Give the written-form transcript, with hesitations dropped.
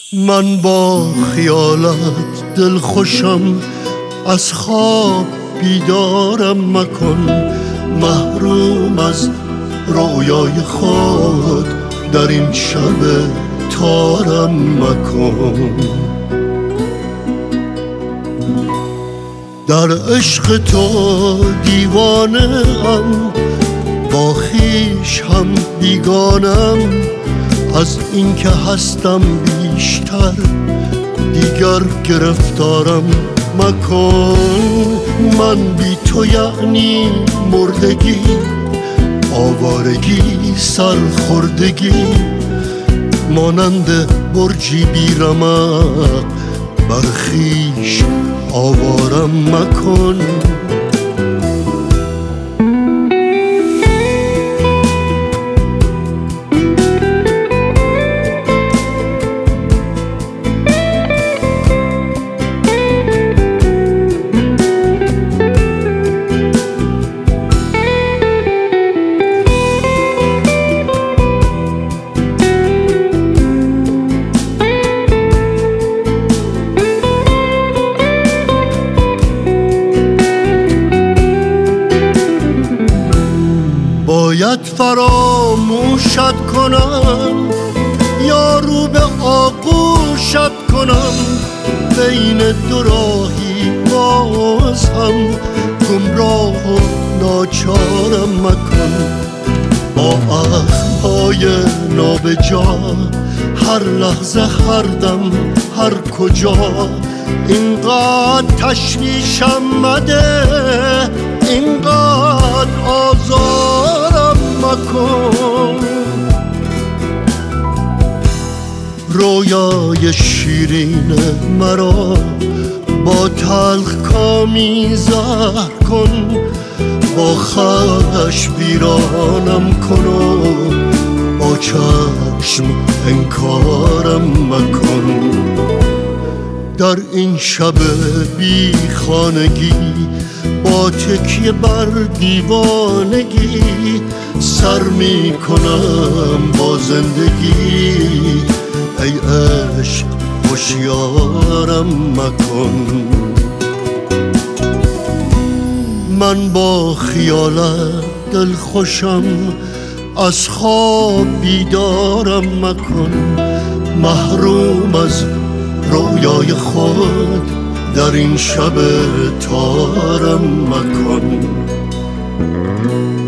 من با خیالت دل خوشم، از خواب بیدارم مکن. محروم از رویای خود در این شب تارم مکن. در عشق تو دیوانه ام، با خویش هم بیگانم. از این که هستم بیشتر دیگر گرفتارم مکن. من بی تو یعنی مردگی، آوارگی، سرخوردگی، مانند برجی بی رمق بر خویش آوارم مکن. باید فراموشت کنم یا رو به آغوشت کنم. بین دو راهی باز هم گمراه و ناچارم مکن. با اخمهای نابجا هر لحظه، هر دم، هر کجا اینقدر تشویشم مده، اینقدر آزارم مکن. رویای شیرین مرا با تلخ کامی زهر کن. با خشم ویرانم کن و با چشم انکارم مکن. در این شب بی خانگی با تکیه بر دیوانگی سر می کنم با زندگی. ای عشق هوشیارم مکن. من با خیالت دل خوشم، از خواب بیدارم مکن. محروم از رویای خود در این شب تارم مکن.